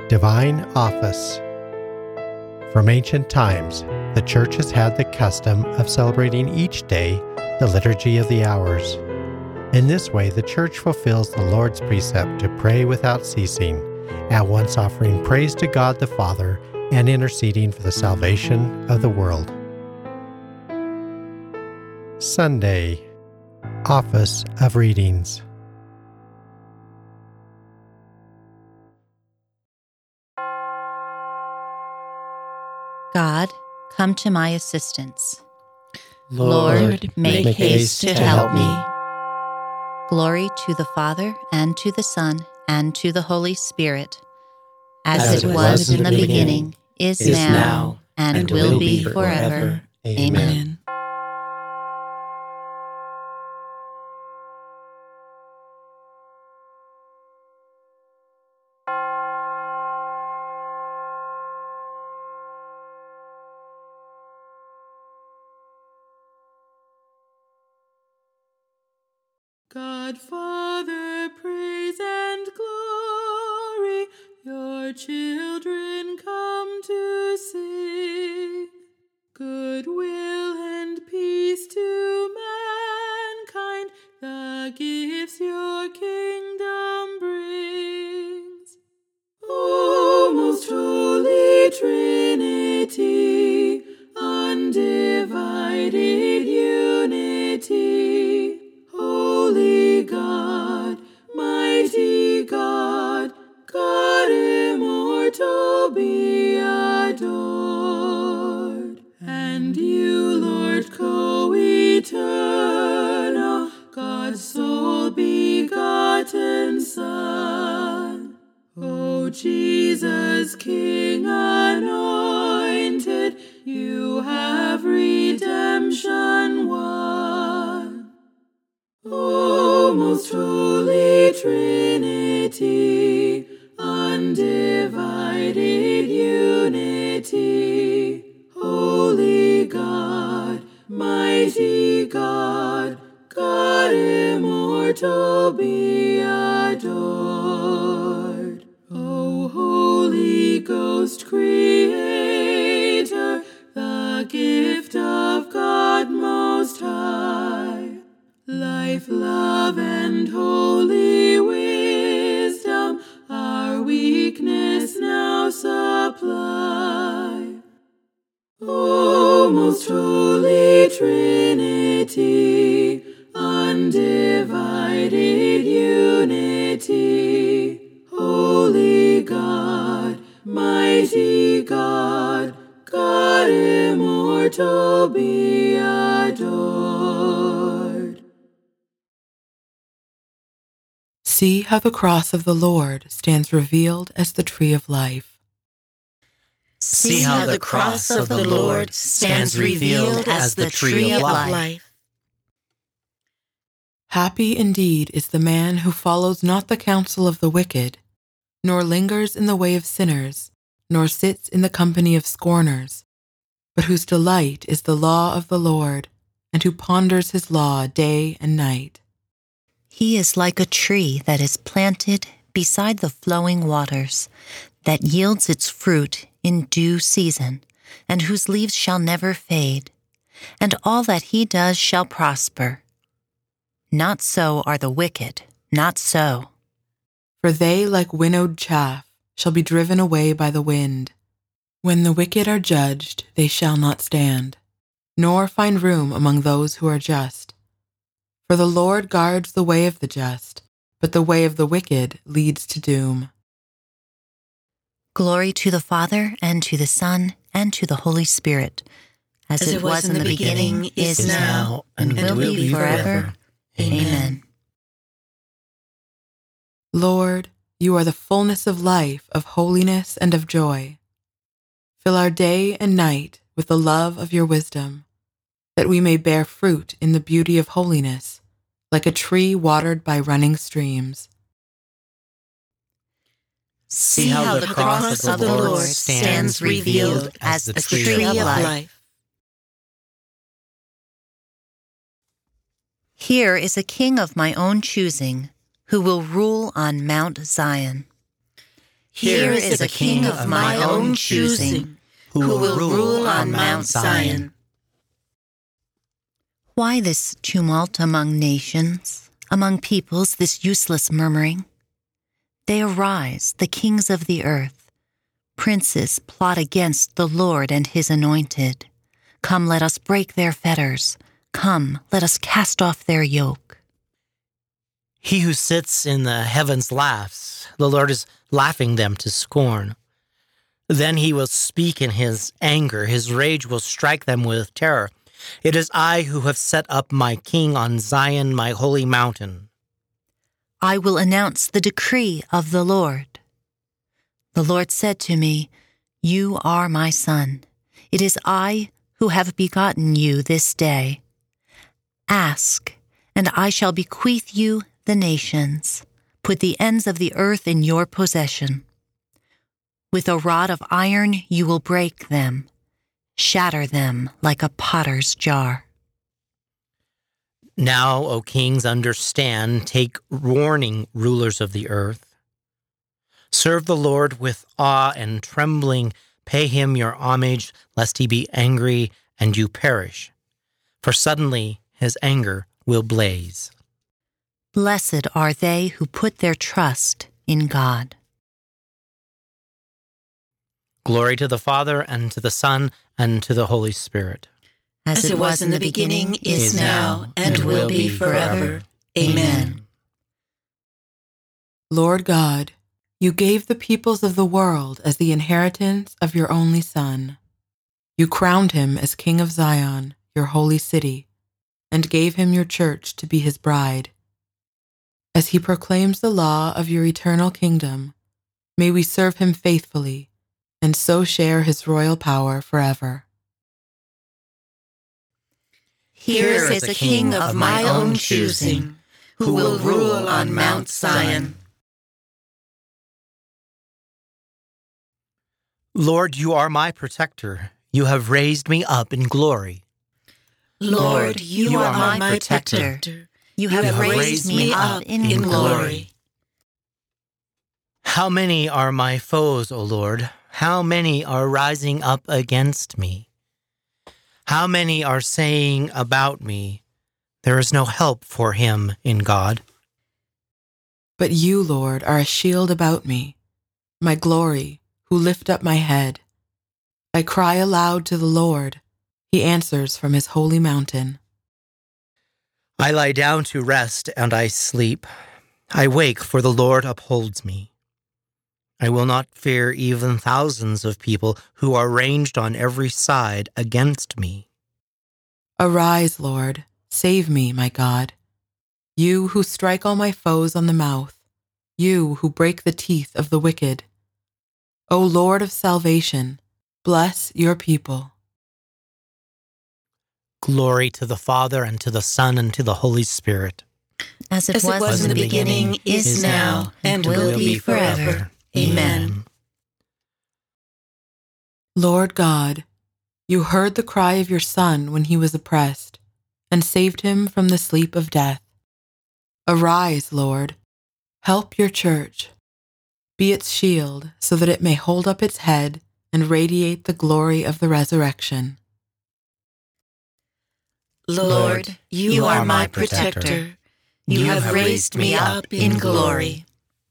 Divine Office. From ancient times, the Church has had the custom of celebrating each day the Liturgy of the Hours. In this way, the Church fulfills the Lord's precept to pray without ceasing, at once offering praise to God the Father and interceding for the salvation of the world. Sunday, Office of Readings. God, come to my assistance. Lord, make haste to help me. Glory to the Father, and to the Son, and to the Holy Spirit, as it was in the beginning, is now, and will be forever. Amen. God, Father, praise and glory, your children come to sing. Goodwill and peace to mankind, the gifts your kingdom brings. O most holy Trinity, undivided unity, Holy God, mighty God, God immortal, be adored. And you, Lord, co-eternal, God's sole begotten Son, O Jesus, King anointed, you have redemption won. O most holy Trinity, undivided unity, Holy God, mighty God, God immortal, be adored. O Holy Ghost, Creator, the gift of God Most High, life, love, and holy wisdom, our weakness now supply. O most holy Trinity, undivided unity, Holy God, mighty God, God immortal, be adored. See how the cross of the Lord stands revealed as the tree of life. See how the cross of the Lord stands revealed as the tree of life. Happy indeed is the man who follows not the counsel of the wicked, nor lingers in the way of sinners, nor sits in the company of scorners, but whose delight is the law of the Lord, and who ponders his law day and night. He is like a tree that is planted beside the flowing waters, that yields its fruit in due season, and whose leaves shall never fade, and all that he does shall prosper. Not so are the wicked, not so. For they, like winnowed chaff, shall be driven away by the wind. When the wicked are judged, they shall not stand, nor find room among those who are just. For the Lord guards the way of the just, but the way of the wicked leads to doom. Glory to the Father, and to the Son, and to the Holy Spirit, as it was in the beginning, is now, and will be forever. Amen. Lord, you are the fullness of life, of holiness, and of joy. Fill our day and night with the love of your wisdom, that we may bear fruit in the beauty of holiness, like a tree watered by running streams. See how the cross of the Lord stands revealed as the tree of life. Here is a king of my own choosing, who will rule on Mount Zion. Here is a king of my own choosing, who will rule on Mount Zion. Why this tumult among nations, among peoples, this useless murmuring? They arise, the kings of the earth. Princes plot against the Lord and his anointed. Come, let us break their fetters. Come, let us cast off their yoke. He who sits in the heavens laughs. The Lord is laughing them to scorn. Then he will speak in his anger. His rage will strike them with terror. It is I who have set up my king on Zion, my holy mountain. I will announce the decree of the Lord. The Lord said to me, "You are my son. It is I who have begotten you this day. Ask, and I shall bequeath you the nations. Put the ends of the earth in your possession. With a rod of iron you will break them. Shatter them like a potter's jar." Now, O kings, understand, take warning, rulers of the earth. Serve the Lord with awe and trembling. Pay him your homage, lest he be angry and you perish. For suddenly his anger will blaze. Blessed are they who put their trust in God. Glory to the Father, and to the Son, and to the Holy Spirit. As it was in the beginning, is now, and will be forever. Amen. Lord God, you gave the peoples of the world as the inheritance of your only Son. You crowned him as King of Zion, your holy city, and gave him your church to be his bride. As he proclaims the law of your eternal kingdom, may we serve him faithfully and so share his royal power forever. Here is a king of my own choosing, who will rule on Mount Zion. Lord, you are my protector. You have raised me up in glory. Lord, you are my protector. You have raised me up in glory. How many are my foes, O Lord? How many are rising up against me? How many are saying about me, "There is no help for him in God"? But you, Lord, are a shield about me, my glory, who lift up my head. I cry aloud to the Lord. He answers from his holy mountain. I lie down to rest and I sleep. I wake, for the Lord upholds me. I will not fear even thousands of people who are ranged on every side against me. Arise, Lord, save me, my God. You who strike all my foes on the mouth, you who break the teeth of the wicked. O Lord of salvation, bless your people. Glory to the Father, and to the Son, and to the Holy Spirit. As it was in the beginning, is now, and will be forever. Amen. Lord God, you heard the cry of your Son when he was oppressed, and saved him from the sleep of death. Arise, Lord, help your church. Be its shield, so that it may hold up its head and radiate the glory of the resurrection. Lord, you are my protector. You have raised me up in glory.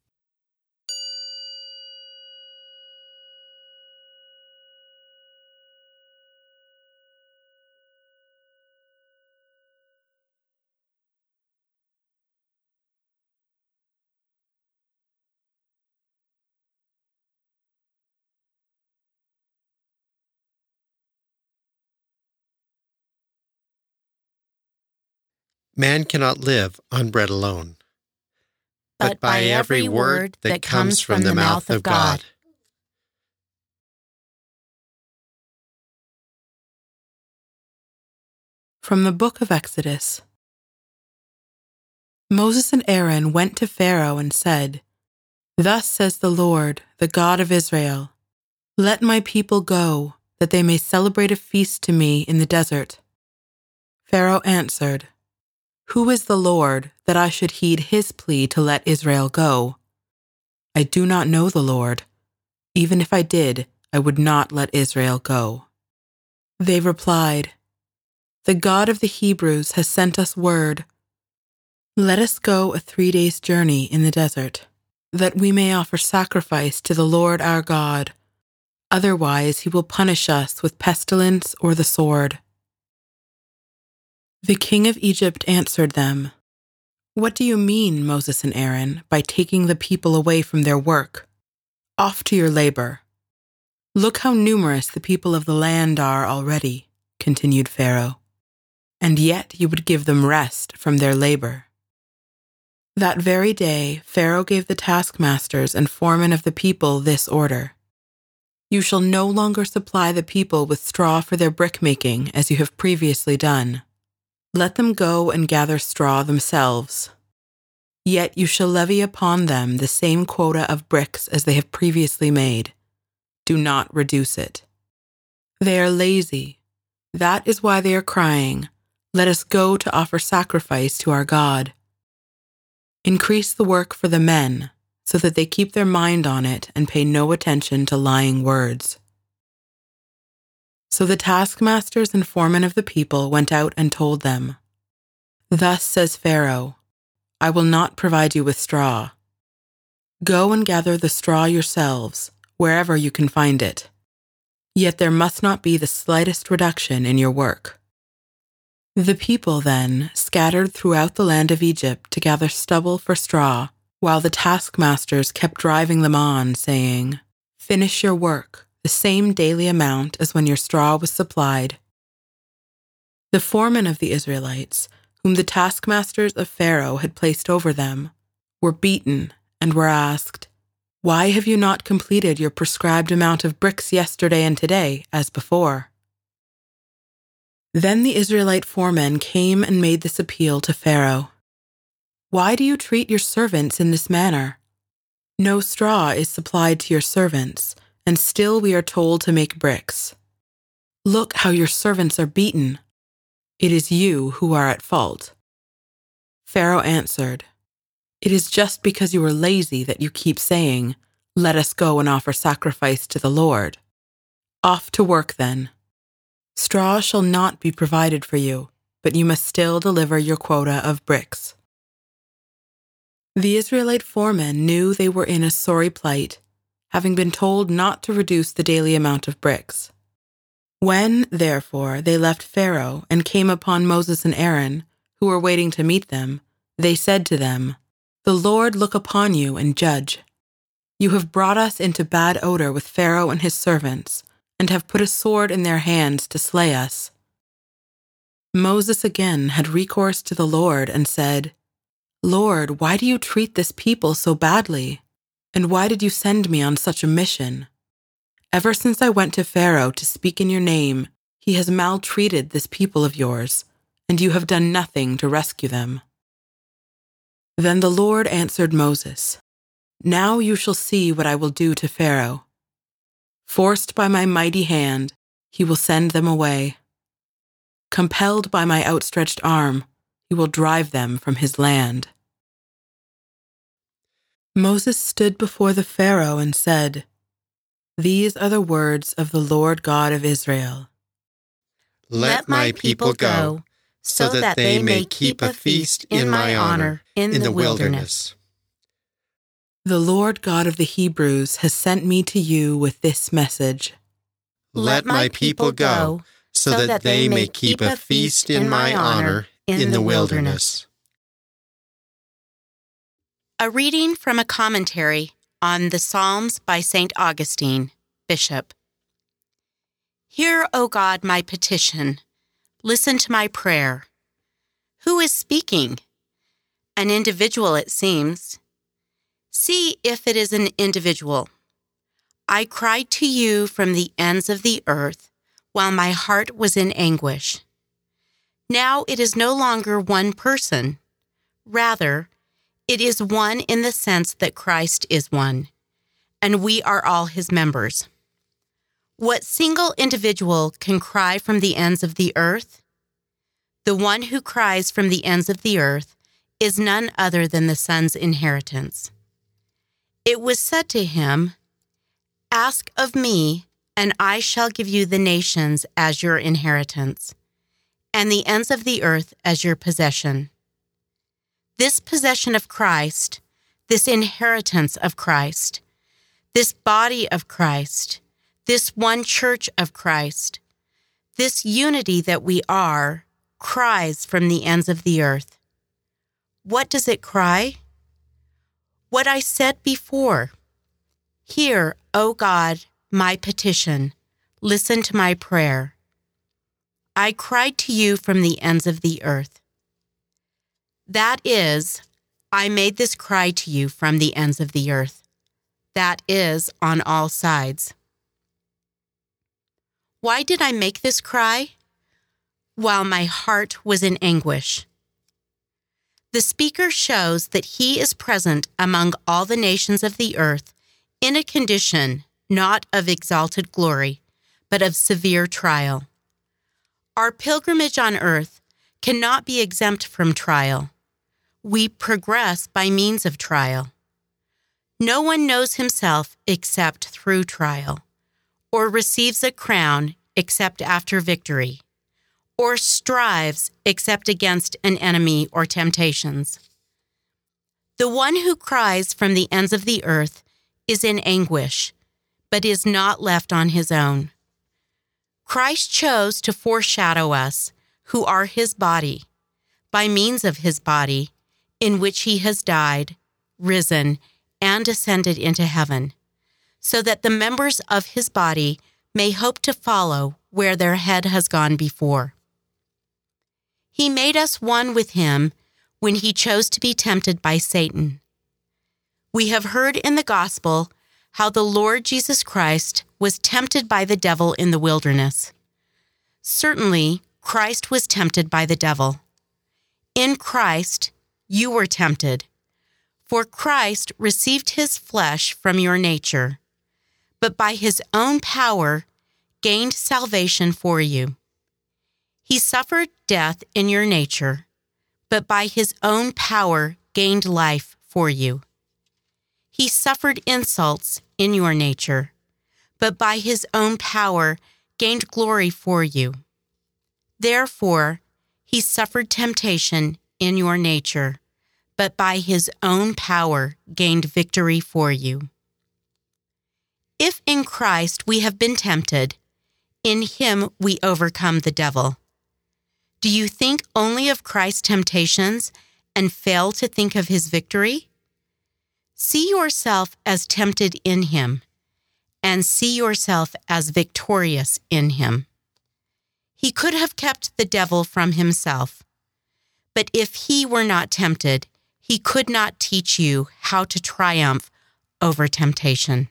Man cannot live on bread alone, but by every word that comes from the mouth of God. From the book of Exodus. Moses and Aaron went to Pharaoh and said, "Thus says the Lord, the God of Israel, let my people go, that they may celebrate a feast to me in the desert." Pharaoh answered, "Who is the Lord, that I should heed his plea to let Israel go? I do not know the Lord, Even if I did, I would not let Israel go." They replied, "The God of the Hebrews has sent us word. Let us go a 3 days' journey in the desert, that we may offer sacrifice to the Lord our God. Otherwise he will punish us with pestilence or the sword." The king of Egypt answered them, "What do you mean, Moses and Aaron, by taking the people away from their work? Off to your labor. Look how numerous the people of the land are already," continued Pharaoh, "and yet you would give them rest from their labor." That very day, Pharaoh gave the taskmasters and foremen of the people this order: "You shall no longer supply the people with straw for their brickmaking as you have previously done. Let them go and gather straw themselves. Yet you shall levy upon them the same quota of bricks as they have previously made. Do not reduce it. They are lazy. That is why they are crying, 'Let us go to offer sacrifice to our God.' Increase the work for the men, so that they keep their mind on it and pay no attention to lying words." So the taskmasters and foremen of the people went out and told them, "Thus says Pharaoh, I will not provide you with straw. Go and gather the straw yourselves, wherever you can find it. Yet there must not be the slightest reduction in your work." The people then scattered throughout the land of Egypt to gather stubble for straw, while the taskmasters kept driving them on, saying, "Finish your work, the same daily amount as when your straw was supplied." The foremen of the Israelites, whom the taskmasters of Pharaoh had placed over them, were beaten and were asked, "Why have you not completed your prescribed amount of bricks yesterday and today, as before?" Then the Israelite foremen came and made this appeal to Pharaoh: "Why do you treat your servants in this manner? No straw is supplied to your servants, and still we are told to make bricks. Look how your servants are beaten. It is you who are at fault." Pharaoh answered, "It is just because you are lazy that you keep saying, 'Let us go and offer sacrifice to the Lord.' Off to work then. Straw shall not be provided for you, but you must still deliver your quota of bricks." The Israelite foremen knew they were in a sorry plight, having been told not to reduce the daily amount of bricks. When, therefore, they left Pharaoh and came upon Moses and Aaron, who were waiting to meet them, they said to them, "The Lord look upon you and judge. You have brought us into bad odor with Pharaoh and his servants, and have put a sword in their hands to slay us." Moses again had recourse to the Lord and said, "Lord, why do you treat this people so badly? And why did you send me on such a mission? Ever since I went to Pharaoh to speak in your name, he has maltreated this people of yours, and you have done nothing to rescue them." Then the Lord answered Moses, "Now you shall see what I will do to Pharaoh. Forced by my mighty hand, he will send them away. Compelled by my outstretched arm, he will drive them from his land." Moses stood before the Pharaoh and said, "These are the words of the Lord God of Israel. Let my people go, so that they may keep a feast in my honor in the wilderness. The Lord God of the Hebrews has sent me to you with this message. Let my people go, so that they may keep a feast in my honor in the wilderness." A reading from a commentary on the Psalms by St. Augustine, Bishop. Hear, O God, my petition. Listen to my prayer. Who is speaking? An individual, it seems. See if it is an individual. I cried to you from the ends of the earth while my heart was in anguish. Now it is no longer one person. Rather, it is one in the sense that Christ is one, and we are all his members. What single individual can cry from the ends of the earth? The one who cries from the ends of the earth is none other than the Son's inheritance. It was said to him, Ask of me, and I shall give you the nations as your inheritance, and the ends of the earth as your possession. This possession of Christ, this inheritance of Christ, this body of Christ, this one church of Christ, this unity that we are, cries from the ends of the earth. What does it cry? What I said before. Hear, O God, my petition. Listen to my prayer. I cried to you from the ends of the earth. That is, I made this cry to you from the ends of the earth. That is, on all sides. Why did I make this cry? While my heart was in anguish. The speaker shows that he is present among all the nations of the earth in a condition not of exalted glory, but of severe trial. Our pilgrimage on earth cannot be exempt from trial. We progress by means of trial. No one knows himself except through trial, or receives a crown except after victory, or strives except against an enemy or temptations. The one who cries from the ends of the earth is in anguish, but is not left on his own. Christ chose to foreshadow us, who are his body, by means of his body, in which he has died, risen, and ascended into heaven, so that the members of his body may hope to follow where their head has gone before. He made us one with him when he chose to be tempted by Satan. We have heard in the gospel how the Lord Jesus Christ was tempted by the devil in the wilderness. Certainly, Christ was tempted by the devil. In Christ, you were tempted, for Christ received his flesh from your nature, but by his own power gained salvation for you. He suffered death in your nature, but by his own power gained life for you. He suffered insults in your nature, but by his own power gained glory for you. Therefore, he suffered temptation in your nature, but by his own power gained victory for you. If in Christ we have been tempted, in him we overcome the devil. Do you think only of Christ's temptations and fail to think of his victory? See yourself as tempted in him, and see yourself as victorious in him. He could have kept the devil from himself, but if he were not tempted, he could not teach you how to triumph over temptation.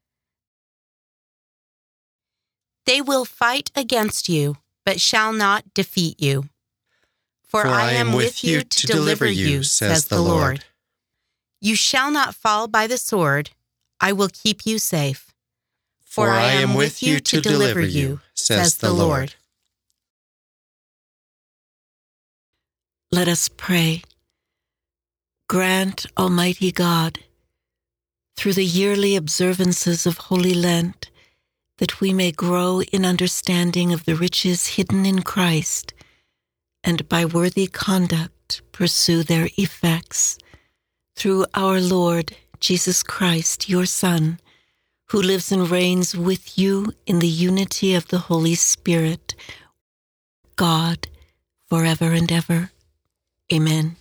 They will fight against you, but shall not defeat you. For I am with you to deliver you, says the Lord. You shall not fall by the sword. I will keep you safe. For I am with you to deliver you, says the Lord. Let us pray. Grant, Almighty God, through the yearly observances of Holy Lent, that we may grow in understanding of the riches hidden in Christ, and by worthy conduct pursue their effects. Through our Lord Jesus Christ, your Son, who lives and reigns with you in the unity of the Holy Spirit, God, forever and ever. Amen.